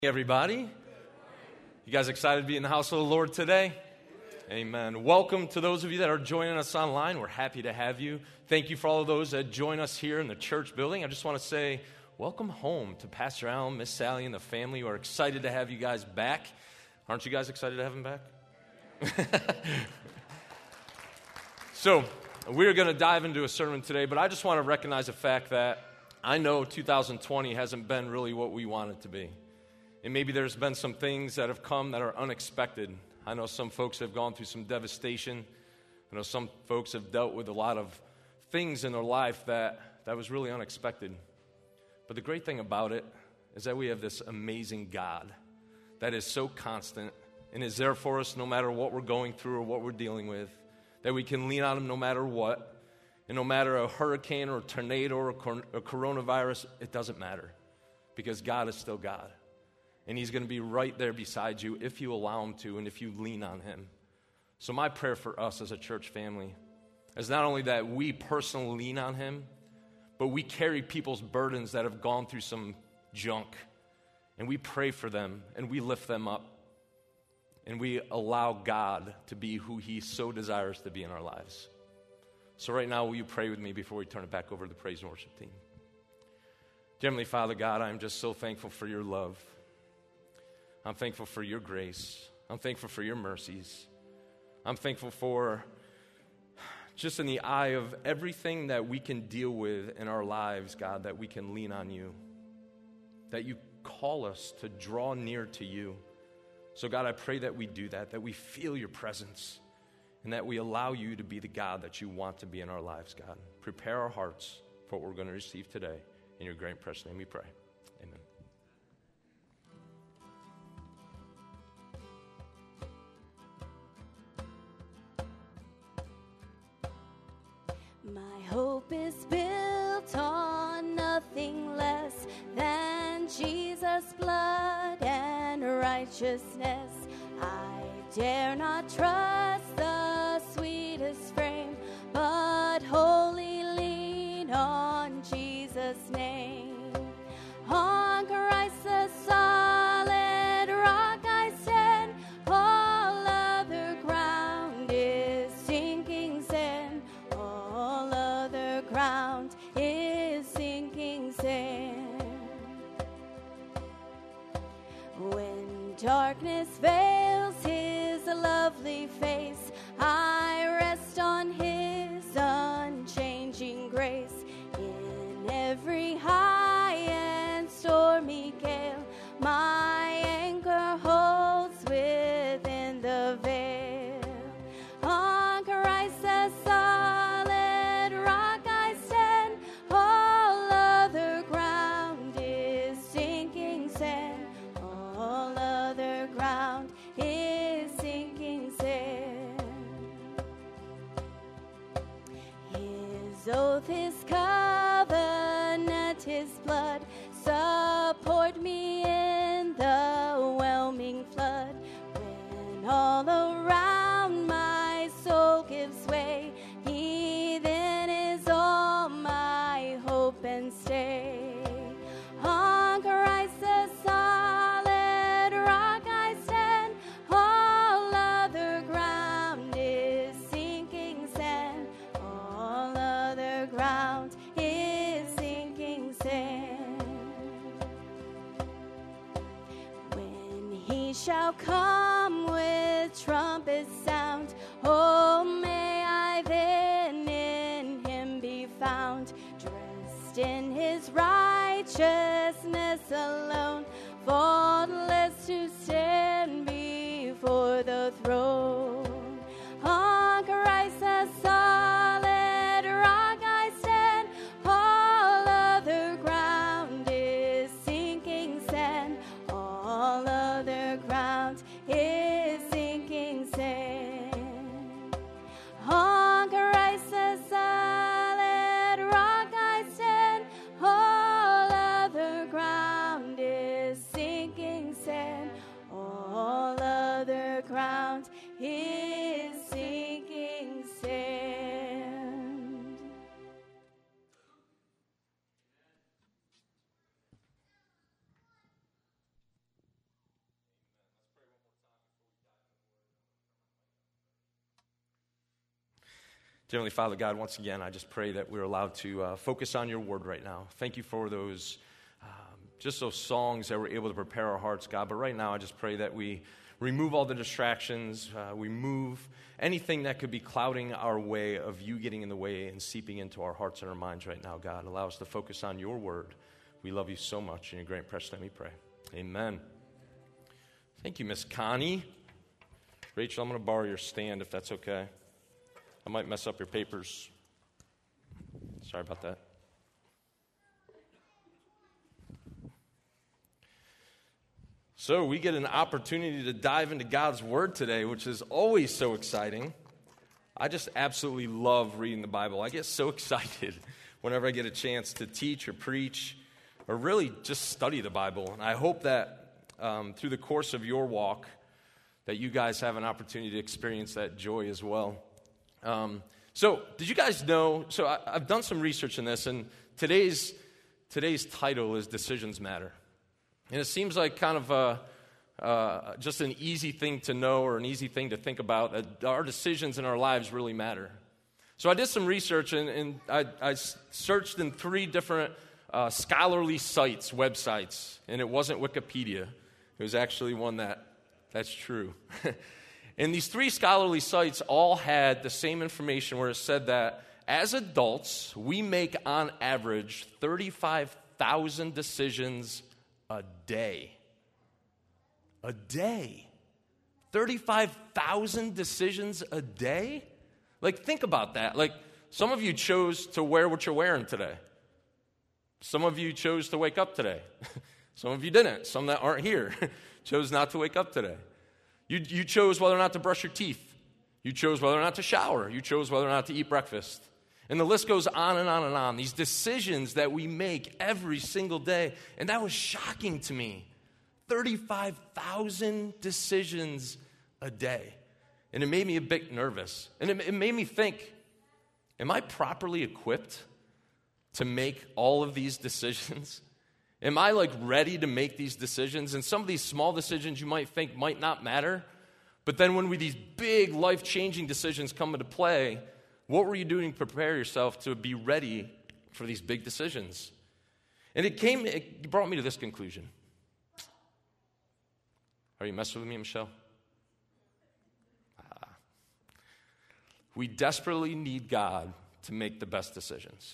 Everybody, you guys excited to be in the house of the Lord today? Amen. Welcome to those of you that are joining us online. We're happy to have you. Thank you for all of those that join us here in the church building. I just want to say welcome home to Pastor Allen, Miss Sally, and the family. We're excited to have you guys back. Aren't you guys excited to have them back? So, we're going to dive into a sermon today, but I just want to recognize the fact that I know 2020 hasn't been really what we want it to be. And maybe there's been some things that have come that are unexpected. I know some folks have gone through some devastation. I know some folks have dealt with a lot of things in their life that was really unexpected. But the great thing about it is that we have this amazing God that is so constant and is there for us no matter what we're going through or what we're dealing with, that we can lean on Him no matter what. And no matter a hurricane or a tornado or a coronavirus, it doesn't matter because God is still God. And He's going to be right there beside you if you allow Him to and if you lean on Him. So my prayer for us as a church family is not only that we personally lean on Him, but we carry people's burdens that have gone through some junk. And we pray for them and we lift them up. And we allow God to be who He so desires to be in our lives. So right now, will you pray with me before we turn it back over to the praise and worship team? Dear Heavenly Father, God, I'm just so thankful for Your love. I'm thankful for Your grace. I'm thankful for Your mercies. I'm thankful for just in the eye of everything that we can deal with in our lives, God, that we can lean on You, that You call us to draw near to You. So God, I pray that we do that we feel Your presence, and that we allow You to be the God that You want to be in our lives, God. Prepare our hearts for what we're going to receive today. In Your great and precious name we pray. Amen. My hope is built on nothing less than Jesus' blood and righteousness. I dare not trust the sweetest frame, but wholly lean on Jesus' name. On Christ the solid rock I stand, all other ground is sinking sand. All other ground is sinking sand. When darkness veils His lovely face, I rest on His unchanging grace. In every high and stormy gale, my anchor holds within the veil. On Christ the solid rock I stand, all other ground is sinking sand. All other ground is sinking sand. His oath, His covenant, His blood support me in the whelming flood. When all around my soul gives way, He then is all my hope and stay. On Christ the solid rock I stand, all other ground is sinking sand. All other ground is sinking sand. When He shall come with trumpet sound, oh, may I then in Him be found, dressed in His righteousness alone, faultless to stand before the throne. On Christ the solid rock I stand, all other ground is sinking sand. All other ground is sinking sand. On Christ the solid rock I stand, all other ground is sinking sand. All other ground is sinking sand. Dear Heavenly Father, God, once again, I just pray that we're allowed to focus on your word right now. Thank you for those, just those songs that were able to prepare our hearts, God. But right now, I just pray that we remove all the distractions, we move anything that could be clouding our way of you getting in the way and seeping into our hearts and our minds right now, God. Allow us to focus on your word. We love you so much. In your great precious name we pray. Amen. Thank you, Miss Connie. Rachel, I'm going to borrow your stand if that's okay. I might mess up your papers. Sorry about that. So we get an opportunity to dive into God's Word today, which is always so exciting. I just absolutely love reading the Bible. I get so excited whenever I get a chance to teach or preach or really just study the Bible. And I hope that through the course of your walk that you guys have an opportunity to experience that joy as well. So did you guys know, I've done some research in this, and today's title is Decisions Matter. And it seems like kind of just an easy thing to know or an easy thing to think about, that our decisions in our lives really matter. So I did some research, and I searched in 3 different scholarly sites, websites, and it wasn't Wikipedia. It was actually one that's true. And these 3 scholarly sites all had the same information where it said that as adults, we make on average 35,000 decisions a day. A day. 35,000 decisions a day? Like, think about that. Like, some of you chose to wear what you're wearing today. Some of you chose to wake up today. Some of you didn't. Some that aren't here chose not to wake up today. You chose whether or not to brush your teeth. You chose whether or not to shower. You chose whether or not to eat breakfast. And the list goes on and on and on. These decisions that we make every single day. And that was shocking to me. 35,000 decisions a day. And it made me a bit nervous. And it made me think, am I properly equipped to make all of these decisions? Am I ready to make these decisions? And some of these small decisions you might think might not matter. But then when these big life-changing decisions come into play, what were you doing to prepare yourself to be ready for these big decisions? And it brought me to this conclusion. Are you messing with me, Michelle? We desperately need God to make the best decisions.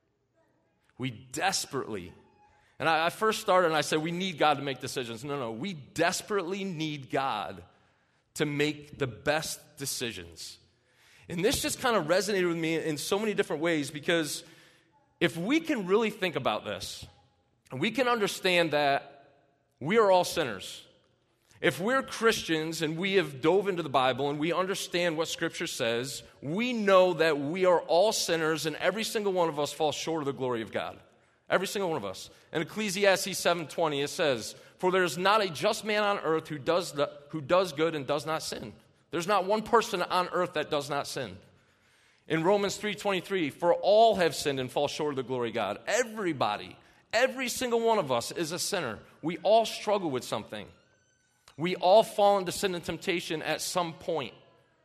We desperately. And I first started and I said, we need God to make decisions. No, we desperately need God to make the best decisions. And this just kind of resonated with me in so many different ways, because if we can really think about this, and we can understand that we are all sinners. If we're Christians and we have dove into the Bible and we understand what Scripture says, we know that we are all sinners and every single one of us falls short of the glory of God. Every single one of us. In Ecclesiastes 7:20, it says, "For there is not a just man on earth who does good and does not sin." There's not one person on earth that does not sin. In Romans 3:23, "For all have sinned and fall short of the glory of God." Everybody, every single one of us is a sinner. We all struggle with something. We all fall into sin and temptation at some point.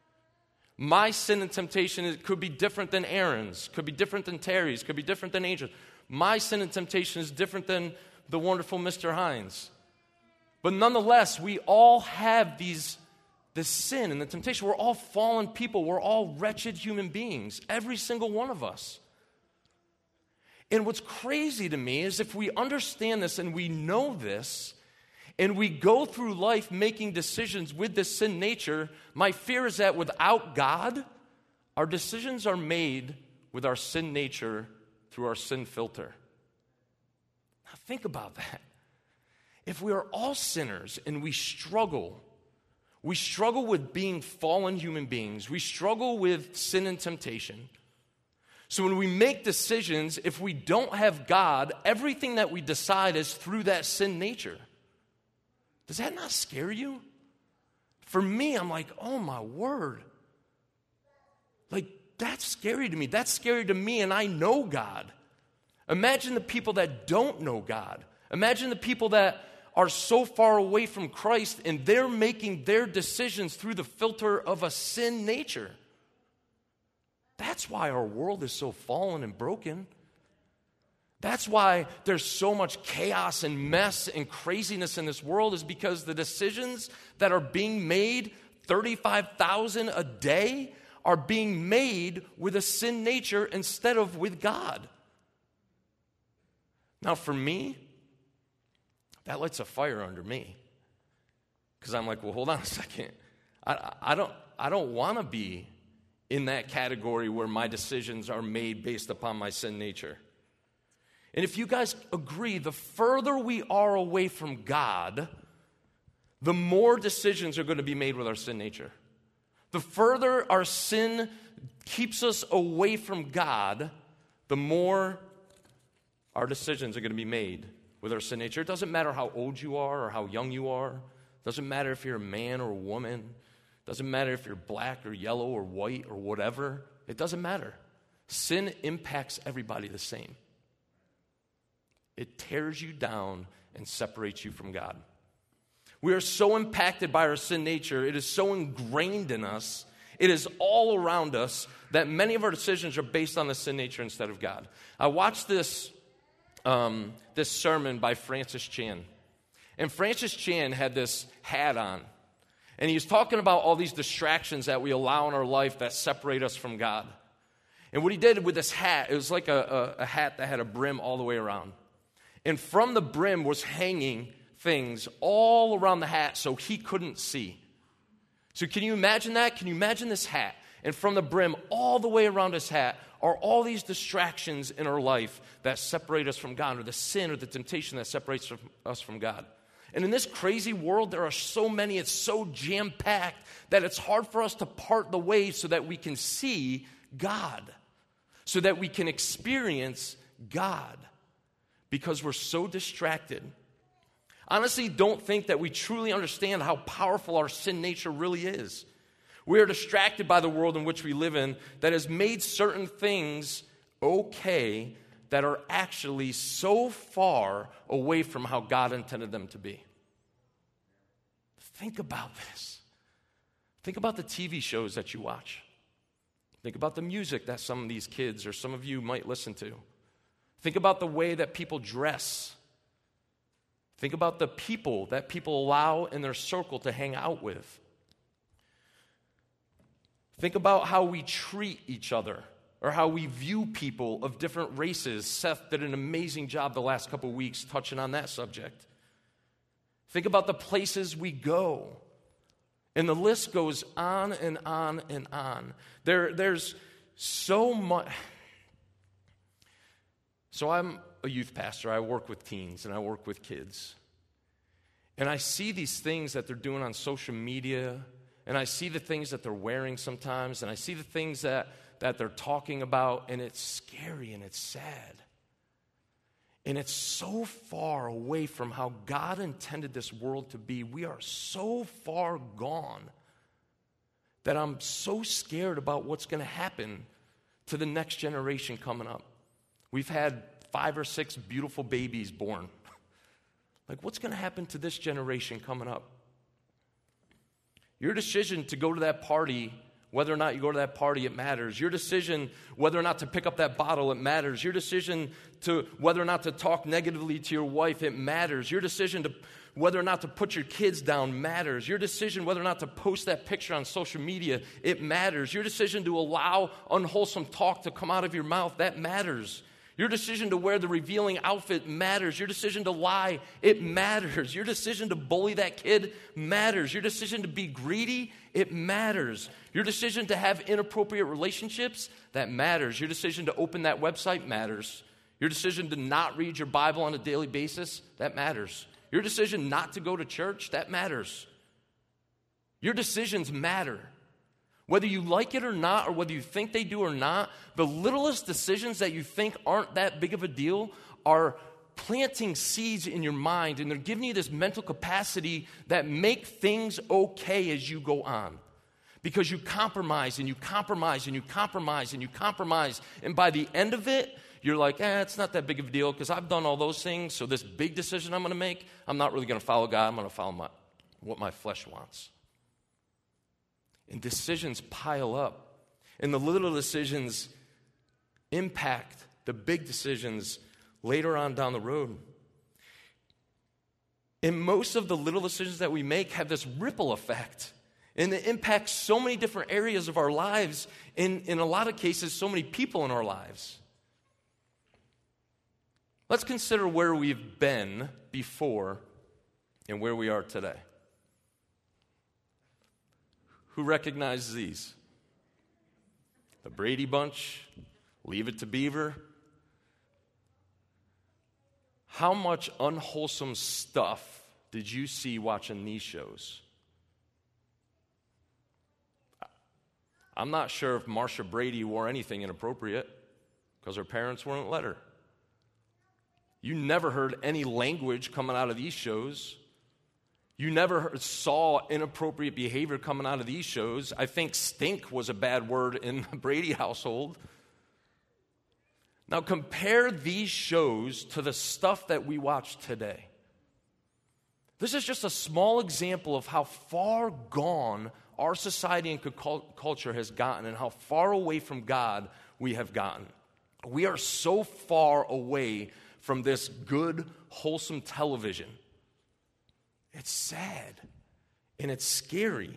My sin and temptation could be different than Aaron's, could be different than Terry's, could be different than Angel's. My sin and temptation is different than the wonderful Mr. Hines. But nonetheless, we all have this sin and the temptation. We're all fallen people. We're all wretched human beings, every single one of us. And what's crazy to me is if we understand this and we know this, and we go through life making decisions with this sin nature, my fear is that without God, our decisions are made with our sin nature through our sin filter. Now think about that. If we are all sinners and we struggle with being fallen human beings, we struggle with sin and temptation. So when we make decisions, if we don't have God, everything that we decide is through that sin nature. Does that not scare you? For me, I'm like, oh my word. That's scary to me. That's scary to me, and I know God. Imagine the people that don't know God. Imagine the people that are so far away from Christ, and they're making their decisions through the filter of a sin nature. That's why our world is so fallen and broken. That's why there's so much chaos and mess and craziness in this world, is because the decisions that are being made, 35,000 a day, are being made with a sin nature instead of with God. Now for me, that lights a fire under me. Because I'm like, well, hold on a second. I don't want to be in that category where my decisions are made based upon my sin nature. And if you guys agree, the further we are away from God, the more decisions are going to be made with our sin nature. The further our sin keeps us away from God, the more our decisions are going to be made with our sin nature. It doesn't matter how old you are or how young you are. It doesn't matter if you're a man or a woman. It doesn't matter if you're black or yellow or white or whatever. It doesn't matter. Sin impacts everybody the same. It tears you down and separates you from God. We are so impacted by our sin nature. It is so ingrained in us. It is all around us that many of our decisions are based on the sin nature instead of God. I watched this sermon by Francis Chan. And Francis Chan had this hat on. And he was talking about all these distractions that we allow in our life that separate us from God. And what he did with this hat, it was like a hat that had a brim all the way around. And from the brim was hanging things all around the hat so he couldn't see. So can you imagine that? Can you imagine this hat? And from the brim all the way around his hat are all these distractions in our life that separate us from God, or the sin or the temptation that separates us from God. And in this crazy world, there are so many, it's so jam-packed that it's hard for us to part the ways so that we can see God, so that we can experience God, because we're so distracted. Honestly, don't think that we truly understand how powerful our sin nature really is. We are distracted by the world in which we live in that has made certain things okay that are actually so far away from how God intended them to be. Think about this. Think about the TV shows that you watch. Think about the music that some of these kids or some of you might listen to. Think about the way that people dress. Think about the people that people allow in their circle to hang out with. Think about how we treat each other or how we view people of different races. Seth did an amazing job the last couple weeks touching on that subject. Think about the places we go. And the list goes on and on and on. There's so much. So I'm a youth pastor. I work with teens and I work with kids. And I see these things that they're doing on social media, and I see the things that they're wearing sometimes, and I see the things that they're talking about, and it's scary and it's sad. And it's so far away from how God intended this world to be. We are so far gone that I'm so scared about what's going to happen to the next generation coming up. We've had 5 or 6 beautiful babies born. Like, what's going to happen to this generation coming up? Your decision to go to that party, whether or not you go to that party, it matters. Your decision whether or not to pick up that bottle, it matters. Your decision to whether or not to talk negatively to your wife, it matters. Your decision to whether or not to put your kids down matters. Your decision whether or not to post that picture on social media, it matters. Your decision to allow unwholesome talk to come out of your mouth, that matters. Your decision to wear the revealing outfit matters. Your decision to lie, it matters. Your decision to bully that kid matters. Your decision to be greedy, it matters. Your decision to have inappropriate relationships, that matters. Your decision to open that website matters. Your decision to not read your Bible on a daily basis, that matters. Your decision not to go to church, that matters. Your decisions matter. Whether you like it or not, or whether you think they do or not, the littlest decisions that you think aren't that big of a deal are planting seeds in your mind, and they're giving you this mental capacity that make things okay as you go on. Because you compromise, and you compromise, and you compromise, and you compromise, and by the end of it, you're like, it's not that big of a deal because I've done all those things, so this big decision I'm going to make, I'm not really going to follow God, I'm going to follow what my flesh wants. And decisions pile up. And the little decisions impact the big decisions later on down the road. And most of the little decisions that we make have this ripple effect. And it impacts so many different areas of our lives, in a lot of cases, so many people in our lives. Let's consider where we've been before and where we are today. Who recognizes these? The Brady Bunch, Leave It to Beaver. How much unwholesome stuff did you see watching these shows? I'm not sure if Marsha Brady wore anything inappropriate because her parents wouldn't let her. You never heard any language coming out of these shows. You never saw inappropriate behavior coming out of these shows. I think stink was a bad word in the Brady household. Now compare these shows to the stuff that we watch today. This is just a small example of how far gone our society and culture has gotten and how far away from God we have gotten. We are so far away from this good, wholesome television. It's sad and it's scary.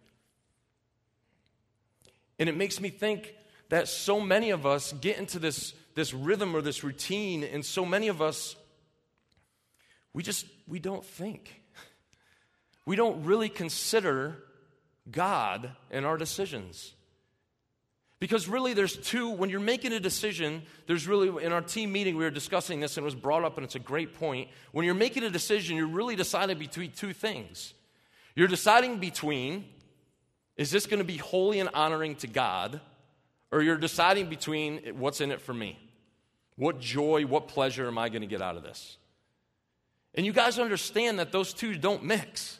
And it makes me think that so many of us get into this rhythm or this routine, and so many of us, we don't think. We don't really consider God in our decisions. Because really when you're making a decision, there's really, in our team meeting we were discussing this and it was brought up and it's a great point. When you're making a decision, you're really deciding between two things. You're deciding between, is this going to be holy and honoring to God? Or you're deciding between, what's in it for me? What joy, what pleasure am I going to get out of this? And you guys understand that those two don't mix.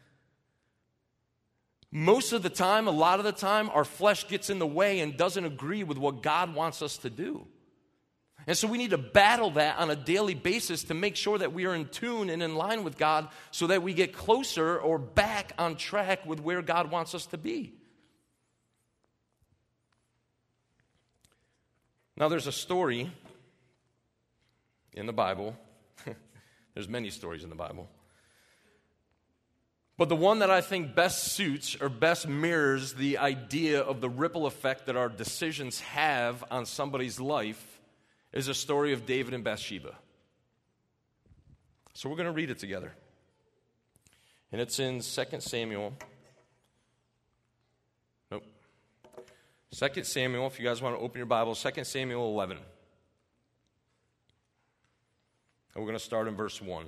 Most of the time, a lot of the time, our flesh gets in the way and doesn't agree with what God wants us to do. And so we need to battle that on a daily basis to make sure that we are in tune and in line with God so that we get closer or back on track with where God wants us to be. Now, there's a story in the Bible. There's many stories in the Bible. But the one that I think best suits or best mirrors the idea of the ripple effect that our decisions have on somebody's life is a story of David and Bathsheba. So we're going to read it together. And it's in 2 Samuel. 2 Samuel, if you guys want to open your Bible, 2 Samuel 11. And we're going to start in verse 1.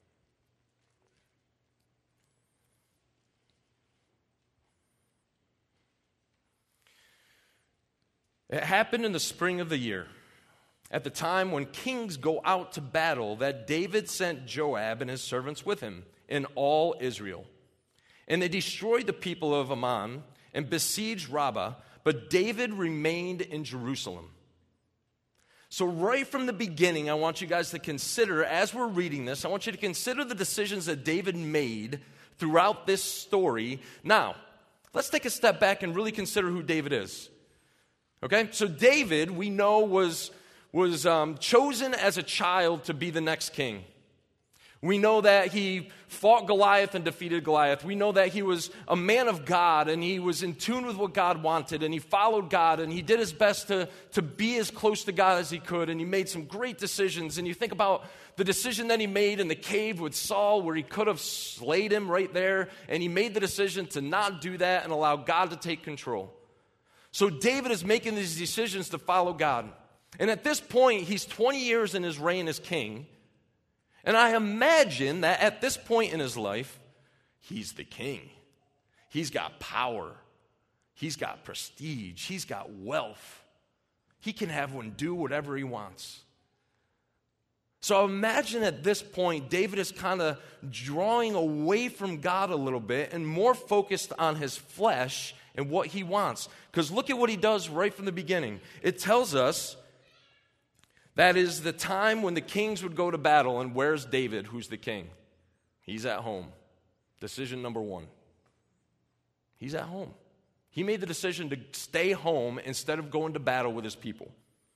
It happened in the spring of the year, at the time when kings go out to battle, that David sent Joab and his servants with him and all Israel. And they destroyed the people of Ammon and besieged Rabbah, but David remained in Jerusalem. So right from the beginning, I want you guys to consider, as we're reading this, I want you to consider the decisions that David made throughout this story. Now, let's take a step back and really consider who David is. Okay, so David, we know, was chosen as a child to be the next king. We know that he fought Goliath and defeated Goliath. We know that he was a man of God and he was in tune with what God wanted and he followed God and he did his best to be as close to God as he could, and he made some great decisions. And you think about the decision that he made in the cave with Saul where he could have slayed him right there, and he made the decision to not do that and allow God to take control. So David is making these decisions to follow God. And at this point, he's 20 years in his reign as king. And I imagine that at this point in his life, he's the king. He's got power. He's got prestige. He's got wealth. He can have one do whatever he wants. So imagine at this point, David is kind of drawing away from God a little bit and more focused on his flesh and what he wants. Because look at what he does right from the beginning. It tells us that is the time when the kings would go to battle, and where's David, who's the king? He's at home. Decision number one. He's at home. He made the decision to stay home instead of going to battle with his people.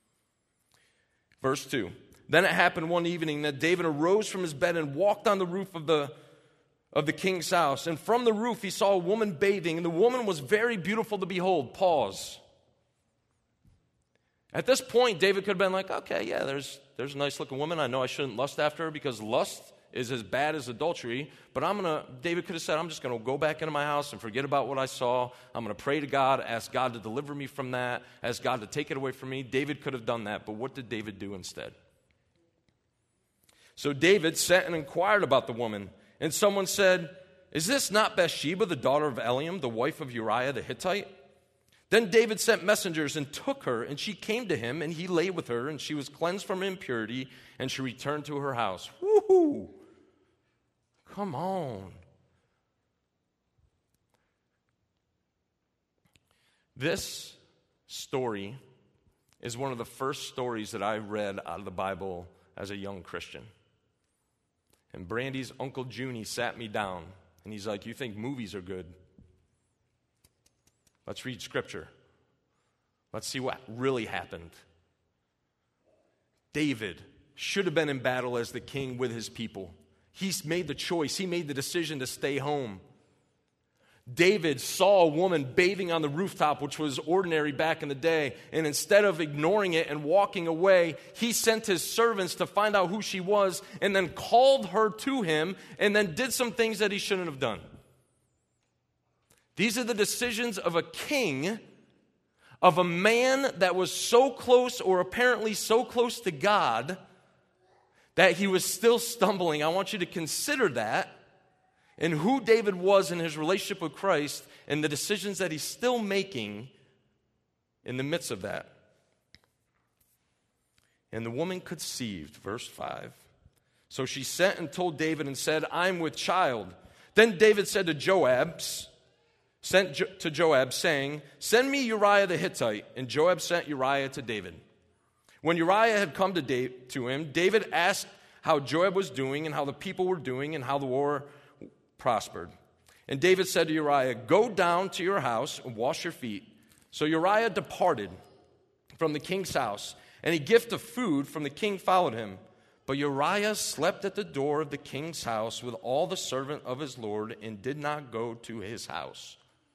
Verse 2. Then it happened one evening that David arose from his bed and walked on the roof of the king's house. And from the roof he saw a woman bathing, and the woman was very beautiful to behold. Pause. At this point, David could have been like, okay, yeah, there's a nice-looking woman. I know I shouldn't lust after her because lust is as bad as adultery. But David could have said, I'm just going to go back into my house and forget about what I saw. I'm going to pray to God, ask God to deliver me from that, ask God to take it away from me. David could have done that, but what did David do instead? So David sent and inquired about the woman, and someone said, is this not Bathsheba, the daughter of Eliam, the wife of Uriah the Hittite? Then David sent messengers and took her, and she came to him, and he lay with her, and she was cleansed from impurity, and she returned to her house. Woohoo! Come on. This story is one of the first stories that I read out of the Bible as a young Christian. And Brandy's Uncle Junie sat me down, and he's like, you think movies are good? Let's read Scripture. Let's see what really happened. David should have been in battle as the king with his people. He's made the choice. He made the decision to stay home. David saw a woman bathing on the rooftop, which was ordinary back in the day, and instead of ignoring it and walking away, he sent his servants to find out who she was and then called her to him and then did some things that he shouldn't have done. These are the decisions of a king, of a man that was so close or apparently so close to God that he was still stumbling. I want you to consider that and who David was in his relationship with Christ and the decisions that he's still making in the midst of that. And the woman conceived, verse 5. So she sent and told David and said, I'm with child. Then David said to Joab, saying, send me Uriah the Hittite. And Joab sent Uriah to David. When Uriah had come to him, David asked how Joab was doing and how the people were doing and how the war prospered. And David said to Uriah, go down to your house and wash your feet. So Uriah departed from the king's house, and a gift of food from the king followed him. But Uriah slept at the door of the king's house with all the servant of his lord and did not go to his house.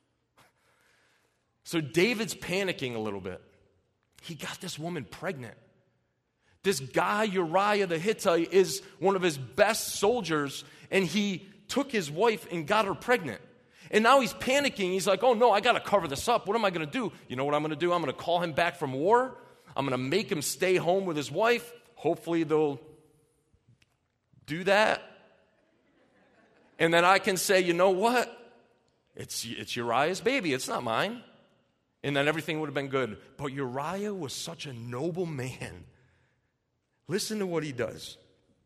So David's panicking a little bit. He got this woman pregnant. This guy, Uriah the Hittite, is one of his best soldiers, and he took his wife and got her pregnant. And now he's panicking. He's like, oh no, I got to cover this up. What am I going to do? You know what I'm going to do? I'm going to call him back from war. I'm going to make him stay home with his wife. Hopefully they'll do that. And then I can say, you know what? It's Uriah's baby. It's not mine. And then everything would have been good. But Uriah was such a noble man. Listen to what he does.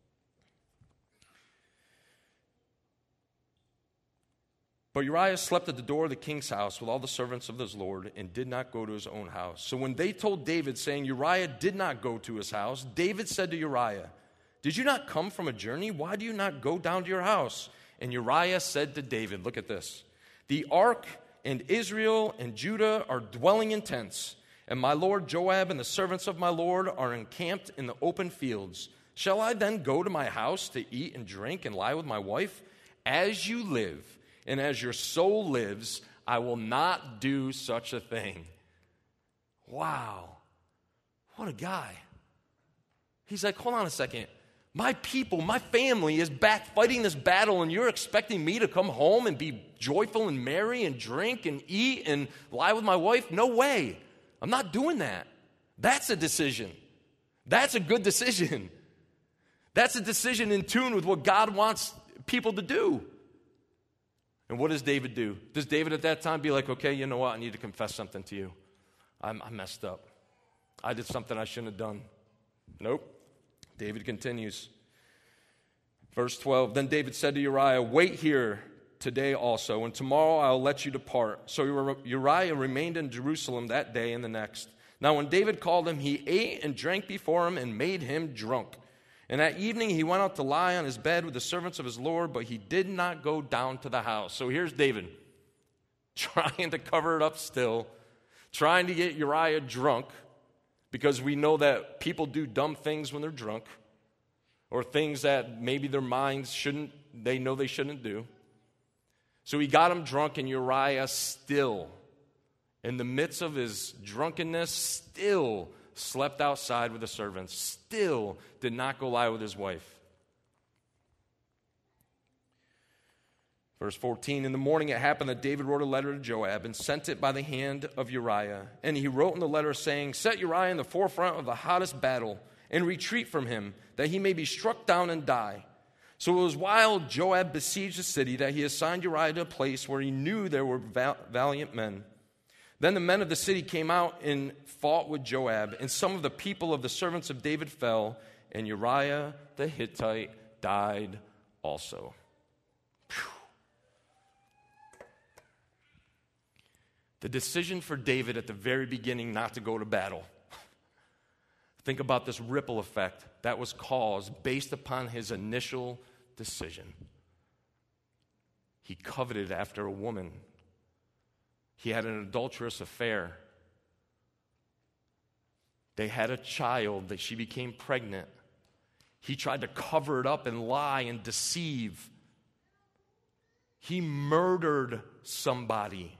But Uriah slept at the door of the king's house with all the servants of his lord and did not go to his own house. So when they told David, saying Uriah did not go to his house, David said to Uriah, did you not come from a journey? Why do you not go down to your house? And Uriah said to David, look at this, the ark and Israel and Judah are dwelling in tents, and my lord Joab and the servants of my lord are encamped in the open fields. Shall I then go to my house to eat and drink and lie with my wife? As you live, and as your soul lives, I will not do such a thing. Wow. What a guy. He's like, hold on a second. My people, my family is back fighting this battle, and you're expecting me to come home and be joyful and merry and drink and eat and lie with my wife? No way. I'm not doing that. That's a decision. That's a good decision. That's a decision in tune with what God wants people to do. And what does David do? Does David at that time be like, okay, you know what? I need to confess something to you. I messed up. I did something I shouldn't have done. Nope. David continues. Verse 12, then David said to Uriah, wait here today also, and tomorrow I'll let you depart. So Uriah remained in Jerusalem that day and the next. Now when David called him, he ate and drank before him and made him drunk. And that evening he went out to lie on his bed with the servants of his Lord, but he did not go down to the house. So here's David, trying to cover it up still, trying to get Uriah drunk, because we know that people do dumb things when they're drunk, or things that maybe their minds they know they shouldn't do. So he got him drunk, and Uriah still, in the midst of his drunkenness, still slept outside with the servants, still did not go lie with his wife. Verse 14, in the morning it happened that David wrote a letter to Joab and sent it by the hand of Uriah. And he wrote in the letter saying, set Uriah in the forefront of the hottest battle and retreat from him, that he may be struck down and die. So it was while Joab besieged the city that he assigned Uriah to a place where he knew there were valiant men. Then the men of the city came out and fought with Joab, and some of the people of the servants of David fell, and Uriah the Hittite died also. Whew. The decision for David at the very beginning not to go to battle. Think about this ripple effect that was caused based upon his initial decision. He coveted after a woman. He had an adulterous affair. They had a child that she became pregnant. He tried to cover it up and lie and deceive. He murdered somebody.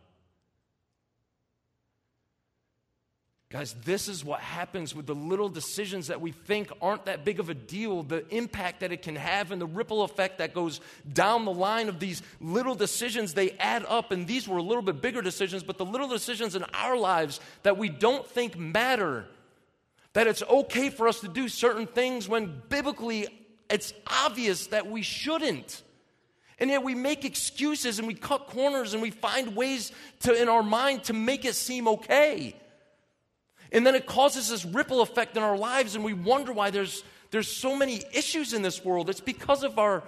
Guys, this is what happens with the little decisions that we think aren't that big of a deal, the impact that it can have and the ripple effect that goes down the line of these little decisions. They add up, and these were a little bit bigger decisions, but the little decisions in our lives that we don't think matter, that it's okay for us to do certain things when biblically it's obvious that we shouldn't. And yet we make excuses and we cut corners and we find ways in our mind to make it seem okay. And then it causes this ripple effect in our lives, and we wonder why there's so many issues in this world. It's because of our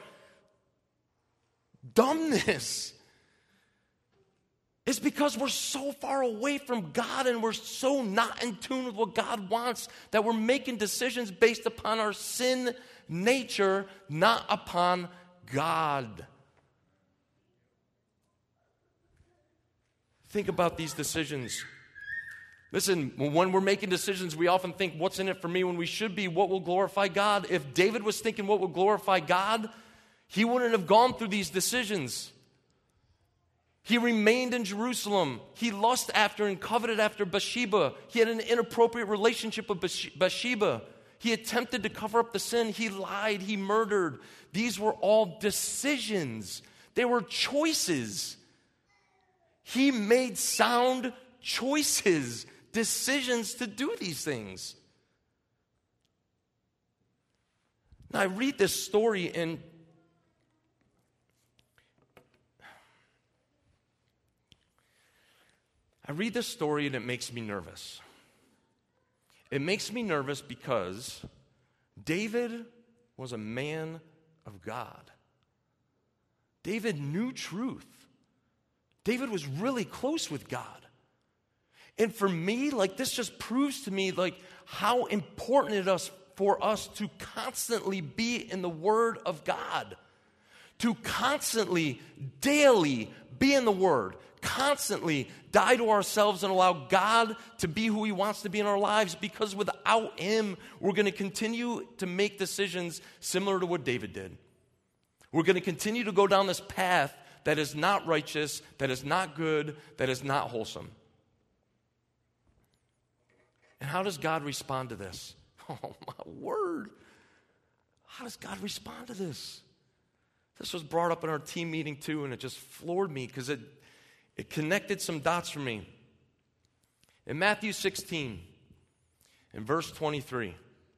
dumbness. It's because we're so far away from God and we're so not in tune with what God wants that we're making decisions based upon our sin nature, not upon God. Think about these decisions. Listen, when we're making decisions, we often think, what's in it for me, when we should be, what will glorify God? If David was thinking what will glorify God, he wouldn't have gone through these decisions. He remained in Jerusalem. He lusted after and coveted after Bathsheba. He had an inappropriate relationship with Bathsheba. He attempted to cover up the sin. He lied. He murdered. These were all decisions. They were choices. He made sound choices, decisions to do these things. Now, I read this story and it makes me nervous. It makes me nervous because David was a man of God. David knew truth. David was really close with God. And for me, this just proves to me, how important it is for us to constantly be in the Word of God. To constantly, daily be in the Word. Constantly die to ourselves and allow God to be who He wants to be in our lives, because without Him, we're going to continue to make decisions similar to what David did. We're going to continue to go down this path that is not righteous, that is not good, that is not wholesome. And how does God respond to this? Oh, my word. How does God respond to this? This was brought up in our team meeting too, and it just floored me because it connected some dots for me. In Matthew 16, in verse 23,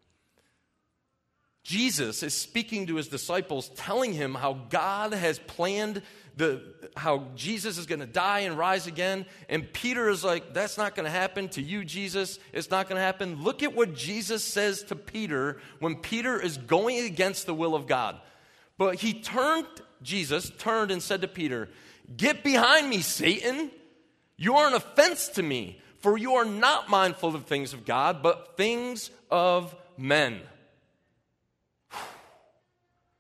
Jesus is speaking to his disciples, telling him how God has planned how Jesus is going to die and rise again. And Peter is like, that's not going to happen to you, Jesus. It's not going to happen. Look at what Jesus says to Peter when Peter is going against the will of God. But Jesus turned and said to Peter, "Get behind me, Satan. You are an offense to me, for you are not mindful of things of God, but things of men."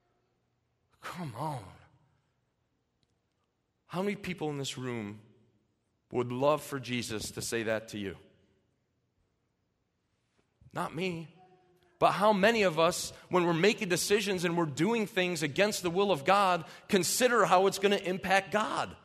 Come on. How many people in this room Would love for Jesus to say that to you. Not me. But how many of us, when we're making decisions and we're doing things against the will of God, consider how it's going to impact God?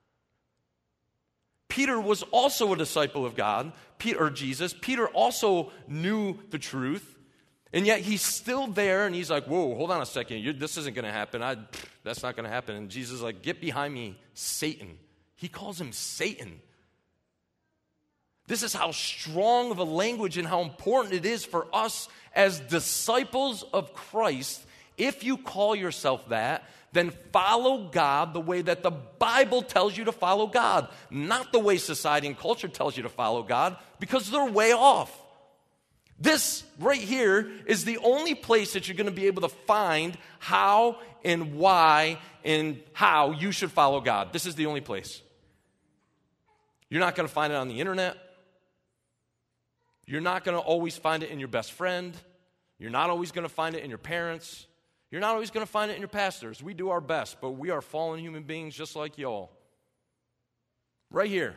Peter was also a disciple of God, or Jesus. Peter also knew the truth, and yet he's still there, and he's like, whoa, hold on a second. This isn't going to happen. That's not going to happen. And Jesus is like, get behind me, Satan. He calls him Satan. This is how strong of a language and how important it is for us as disciples of Christ. If you call yourself that, then follow God the way that the Bible tells you to follow God, not the way society and culture tells you to follow God, because they're way off. This right here is the only place that you're going to be able to find how and why and how you should follow God. This is the only place. You're not going to find it on the internet. You're not going to always find it in your best friend. You're not always going to find it in your parents. You're not always going to find it in your pastors. We do our best, but we are fallen human beings just like y'all. Right here.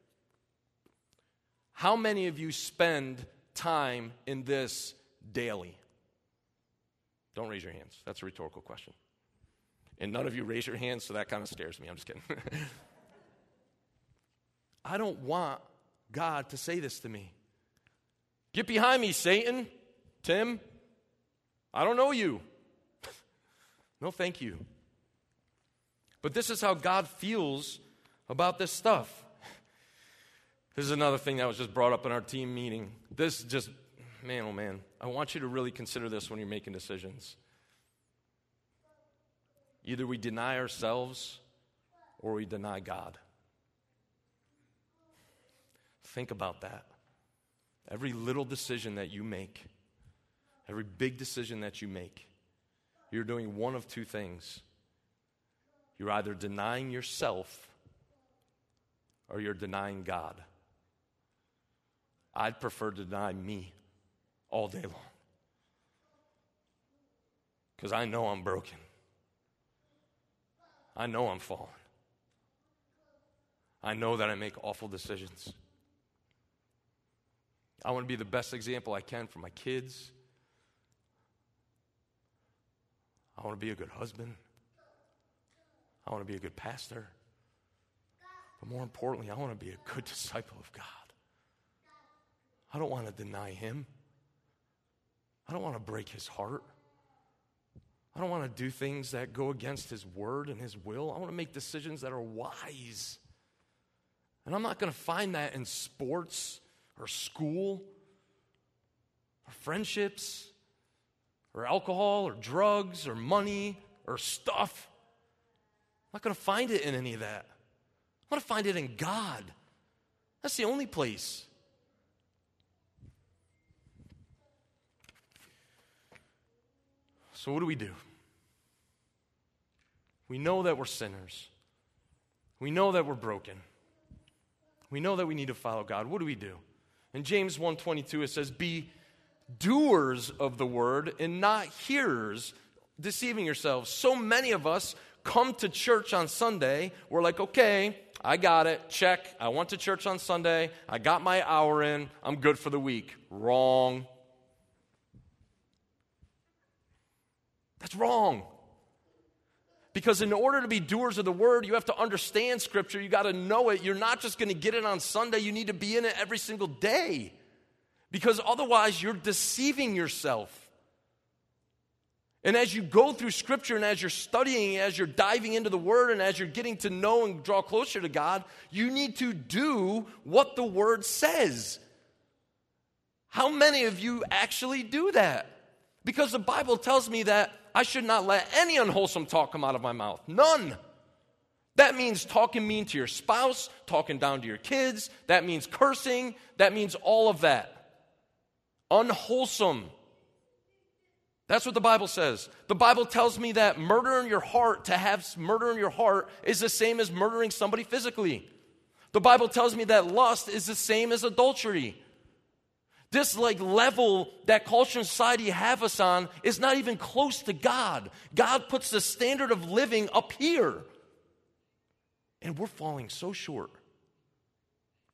How many of you spend time in this daily? Don't raise your hands. That's a rhetorical question. And none of you raise your hands, so that kind of scares me. I'm just kidding. I don't want God to say this to me. Get behind me, Satan. Tim, I don't know you. No, thank you. But this is how God feels about this stuff. This is another thing that was just brought up in our team meeting. This just, man, oh man, I want you to really consider this when you're making decisions. Either we deny ourselves or we deny God. Think about that. Every little decision that you make, every big decision that you make, you're doing one of two things. You're either denying yourself or you're denying God. I'd prefer to deny me all day long because I know I'm broken. I know I'm fallen. I know that I make awful decisions. I want to be the best example I can for my kids. I want to be a good husband. I want to be a good pastor. But more importantly, I want to be a good disciple of God. I don't want to deny him. I don't want to break his heart. I don't want to do things that go against his word and his will. I want to make decisions that are wise. And I'm not going to find that in sports or school or friendships or alcohol or drugs or money or stuff. I'm not going to find it in any of that. I'm going to find it in God. That's the only place. So what do? We know that we're sinners. We know that we're broken. We know that we need to follow God. What do? In James 1:22 it says, be doers of the word and not hearers, deceiving yourselves. So many of us come to church on Sunday. We're like, okay, I got it. Check. I went to church on Sunday. I got my hour in. I'm good for the week. Wrong. That's wrong. Because in order to be doers of the word, you have to understand Scripture. You got to know it. You're not just going to get it on Sunday. You need to be in it every single day. Because otherwise, you're deceiving yourself. And as you go through Scripture and as you're studying, as you're diving into the Word and as you're getting to know and draw closer to God, you need to do what the Word says. How many of you actually do that? Because the Bible tells me that I should not let any unwholesome talk come out of my mouth. None. That means talking mean to your spouse, talking down to your kids. That means cursing. That means all of that. Unwholesome. That's what the Bible says. The Bible tells me that murder in your heart, to have murder in your heart, is the same as murdering somebody physically. The Bible tells me that lust is the same as adultery. This level that culture and society have us on is not even close to God. God puts the standard of living up here. And we're falling so short.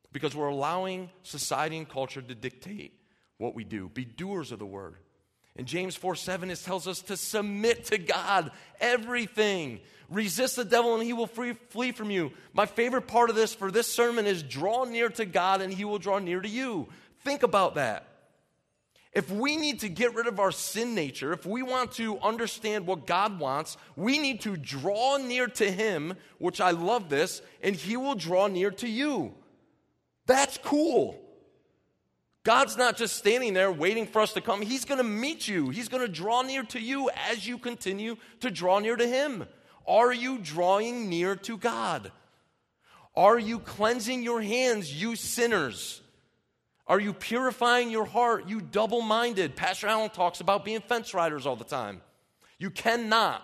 Because we're allowing society and culture to dictate what we do. Be doers of the word. In James 4:7, it tells us to submit to God everything. Resist the devil and he will flee from you. My favorite part of this for this sermon is draw near to God and he will draw near to you. Think about that. If we need to get rid of our sin nature, if we want to understand what God wants, we need to draw near to him, which I love this, and he will draw near to you. That's cool. God's not just standing there waiting for us to come. He's going to meet you. He's going to draw near to you as you continue to draw near to him. Are you drawing near to God? Are you cleansing your hands, you sinners? Are you purifying your heart, you double-minded? Pastor Allen talks about being fence riders all the time. You cannot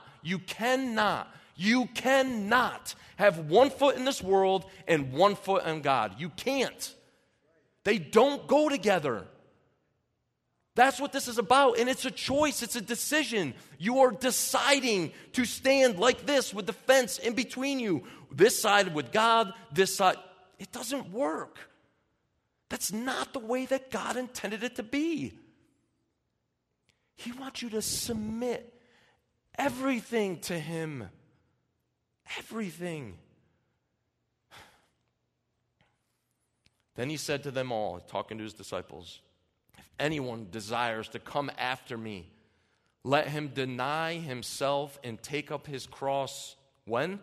have 1 foot in this world and 1 foot in God. You can't. They don't go together. That's what this is about, and it's a choice, it's a decision. You are deciding to stand like this with the fence in between you. This side with God, this side. It doesn't work. That's not the way that God intended it to be. He wants you to submit everything to him. Everything. Then he said to them all, talking to his disciples, if anyone desires to come after me, let him deny himself and take up his cross. When?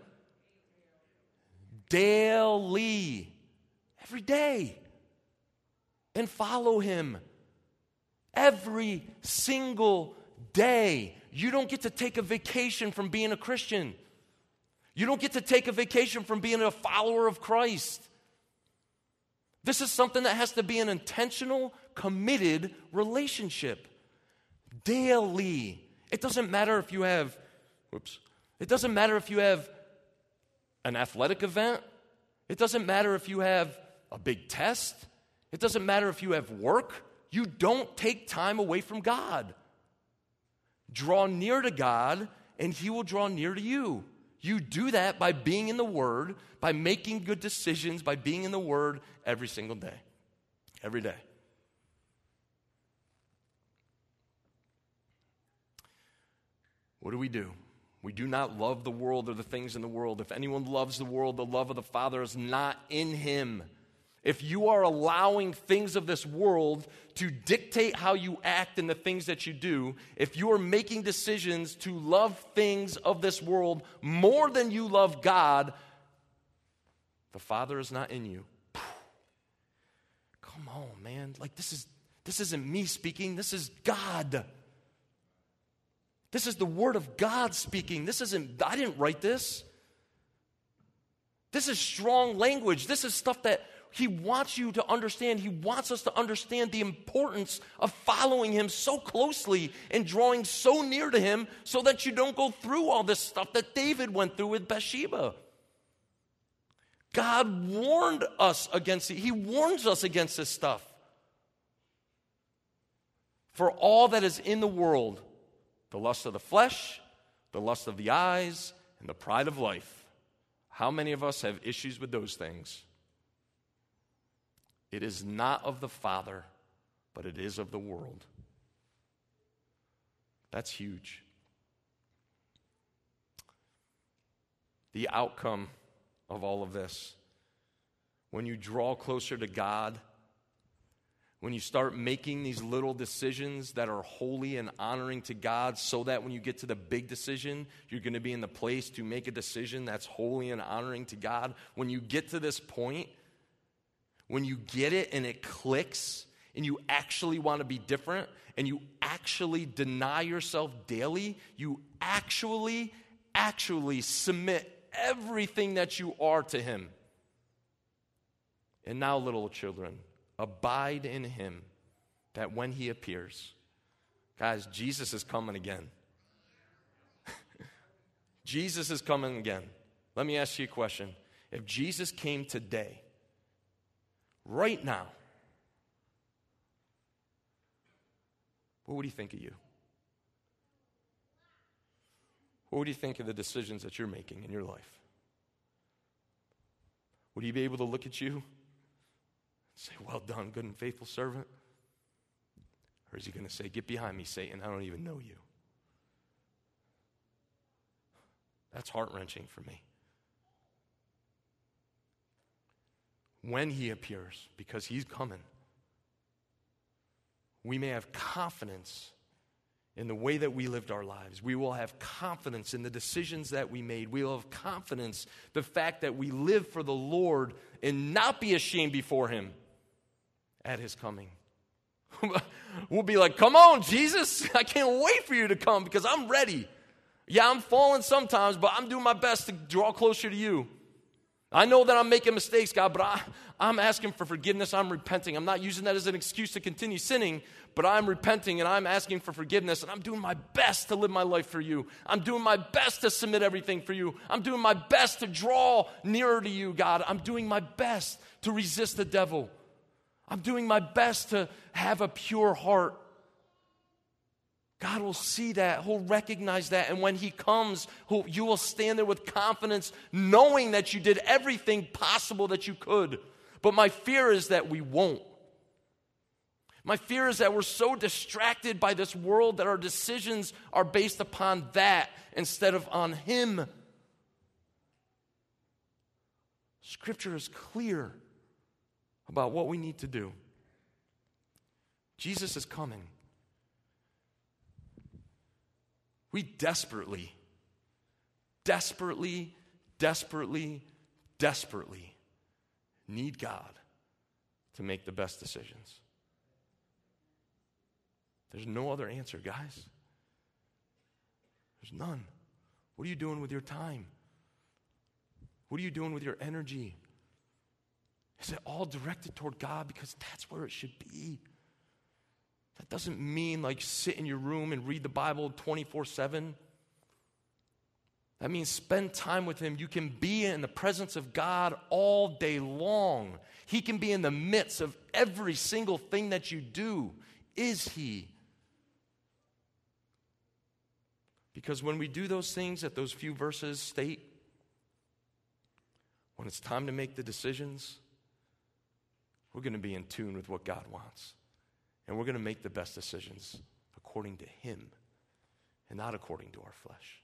Daily. Every day. And follow him. Every single day. You don't get to take a vacation from being a Christian. You don't get to take a vacation from being a follower of Christ. This is something that has to be an intentional, committed relationship. Daily. It doesn't matter if you have, it doesn't matter if you have an athletic event. It doesn't matter if you have a big test. It doesn't matter if you have work. You don't take time away from God. Draw near to God, and he will draw near to you. You do that by being in the Word, by making good decisions, by being in the Word every single day. Every day. What do? We do not love the world or the things in the world. If anyone loves the world, the love of the Father is not in him. If you are allowing things of this world to dictate how you act and the things that you do, if you are making decisions to love things of this world more than you love God, the Father is not in you. Come on, man. Like this isn't me speaking. This is God. This is the Word of God speaking. I didn't write this. This is strong language. This is stuff that he wants you to understand. He wants us to understand the importance of following him so closely and drawing so near to him so that you don't go through all this stuff that David went through with Bathsheba. God warned us against it. He warns us against this stuff. For all that is in the world, the lust of the flesh, the lust of the eyes, and the pride of life. How many of us have issues with those things? It is not of the Father, but it is of the world. That's huge. The outcome of all of this, when you draw closer to God, when you start making these little decisions that are holy and honoring to God, so that when you get to the big decision, you're going to be in the place to make a decision that's holy and honoring to God. When you get to this point, when you get it and it clicks and you actually want to be different and you actually deny yourself daily, you actually submit everything that you are to him. And now, little children, abide in him, that when he appears, guys, Jesus is coming again. Jesus is coming again. Let me ask you a question. If Jesus came today, right now, what would he think of you? What would he think of the decisions that you're making in your life? Would he be able to look at you Say, well done, good and faithful servant? Or is he going to say, get behind me, Satan, I don't even know you? That's heart-wrenching for me. When he appears, because he's coming, we may have confidence in the way that we lived our lives. We will have confidence in the decisions that we made. We will have confidence the fact that we live for the Lord and not be ashamed before him at his coming. We'll be like, come on, Jesus, I can't wait for you to come because I'm ready. Yeah, I'm falling sometimes, but I'm doing my best to draw closer to you. I know that I'm making mistakes, God, but I'm asking for forgiveness. I'm repenting. I'm not using that as an excuse to continue sinning, but I'm repenting and I'm asking for forgiveness, and I'm doing my best to live my life for you. I'm doing my best to submit everything for you. I'm doing my best to draw nearer to you, God. I'm doing my best to resist the devil. I'm doing my best to have a pure heart. God will see that. He'll recognize that. And when he comes, you will stand there with confidence, knowing that you did everything possible that you could. But my fear is that we won't. My fear is that we're so distracted by this world that our decisions are based upon that instead of on him. Scripture is clear about what we need to do. Jesus is coming. We desperately need God to make the best decisions. There's no other answer, guys. There's none. What are you doing with your time? What are you doing with your energy? Is it all directed toward God? Because that's where it should be. That doesn't mean like sit in your room and read the Bible 24/7. That means spend time with him. You can be in the presence of God all day long. He can be in the midst of every single thing that you do. Is he? Because when we do those things that those few verses state, when it's time to make the decisions, we're going to be in tune with what God wants. And we're going to make the best decisions according to him and not according to our flesh.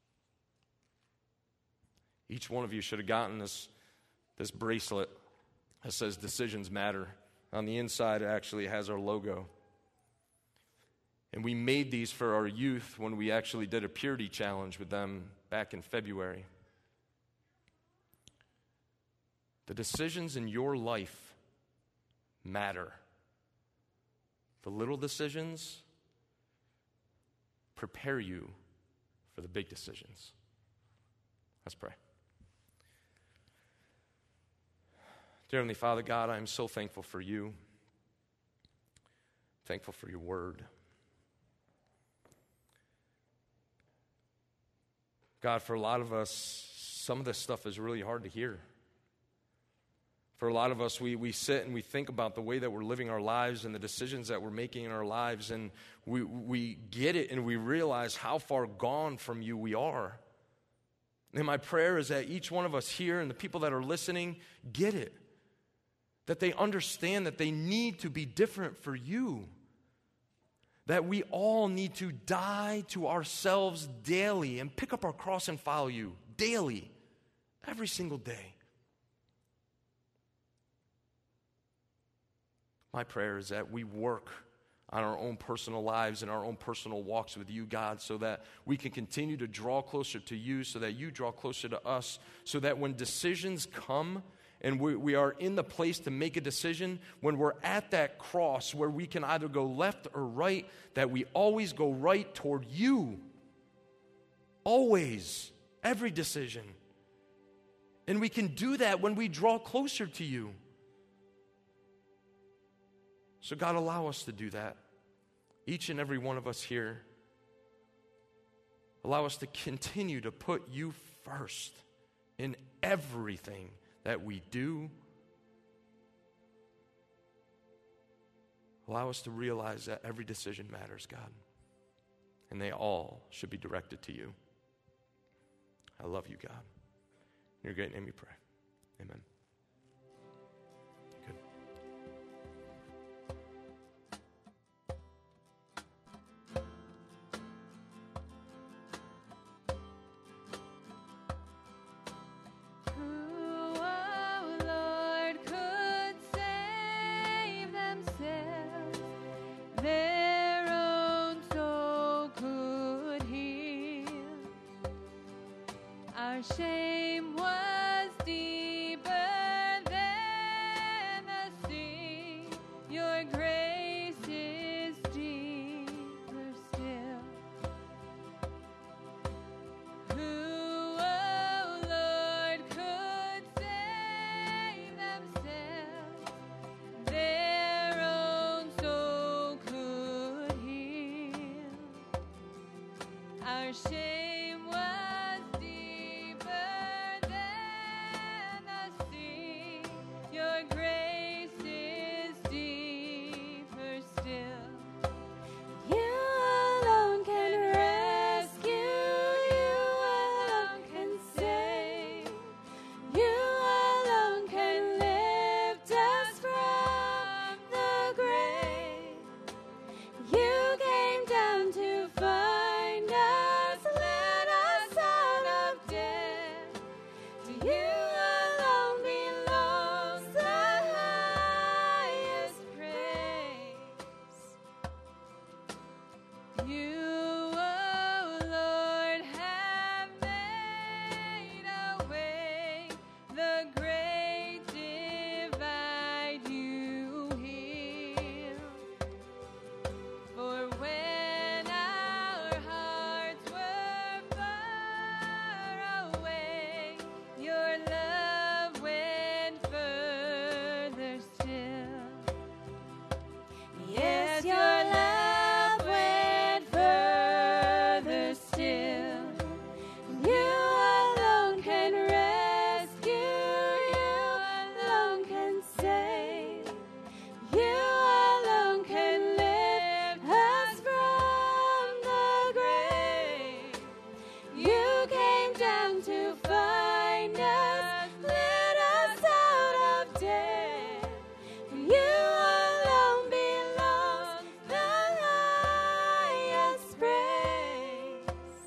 Each one of you should have gotten this bracelet that says decisions matter. On the inside, it actually has our logo. And we made these for our youth when we actually did a purity challenge with them back in February. The decisions in your life matter. The little decisions prepare you for the big decisions. Let's pray. Dear Heavenly Father, God, I am so thankful for you. Thankful for your word. God, for a lot of us, some of this stuff is really hard to hear. For a lot of us, we sit and we think about the way that we're living our lives and the decisions that we're making in our lives, and we get it and we realize how far gone from you we are. And my prayer is that each one of us here and the people that are listening get it. That they understand that they need to be different for you. That we all need to die to ourselves daily and pick up our cross and follow you daily, every single day. My prayer is that we work on our own personal lives and our own personal walks with you, God, so that we can continue to draw closer to you, so that you draw closer to us, so that when decisions come and we are in the place to make a decision, when we're at that cross where we can either go left or right, that we always go right toward you. Always. Every decision. And we can do that when we draw closer to you. So God, allow us to do that. Each and every one of us here. Allow us to continue to put you first in everything that we do. Allow us to realize that every decision matters, God. And they all should be directed to you. I love you, God. In your great name we pray. Amen. Good. shame was deeper than the sea. Your grace is deeper still. Who, oh Lord, could save themselves? Their own soul could heal. Our shame was deeper than the sea. Your grace is deeper still. You alone can rescue, you alone can save, you alone can lift us from the grave. You came down to find us, let us out of death. To you alone belongs the highest praise. You, oh Lord, have made a way, the great divide you heal. For when our hearts were far away, your love went further still. Yes, your love went further still. You alone can rescue, you alone can save, you alone can lift us from the grave. You came down to find us, let us out of death. You alone belongs the highest praise.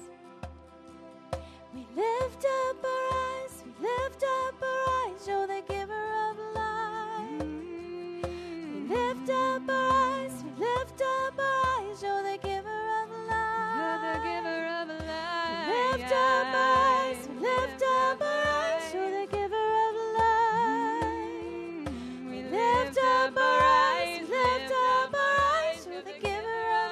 We lift up our eyes, we lift up our eyes, show the giver of life. We lift up our eyes, we lift up our eyes, show the giver of life. You're the giver of life. Lift up our eyes, we lift up our eyes, show the giver of life. We Lift up our eyes, lift up our eyes, show the giver of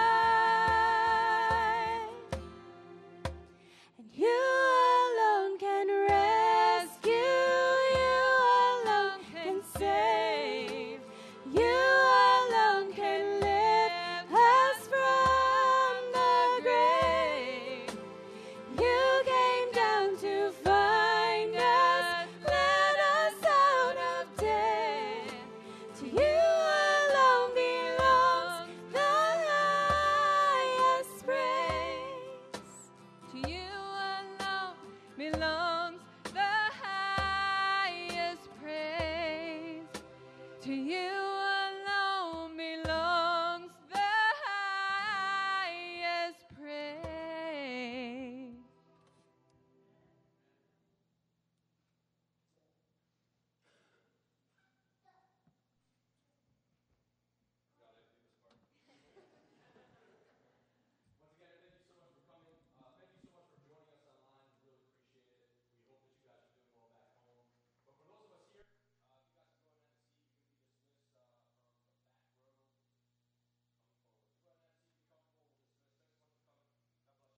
life. And you alone can rescue, you alone can save, you alone can lift us from the grave. You came down to find us, let us out of death. To you alone belongs the highest praise. To you alone belongs the highest praise. To you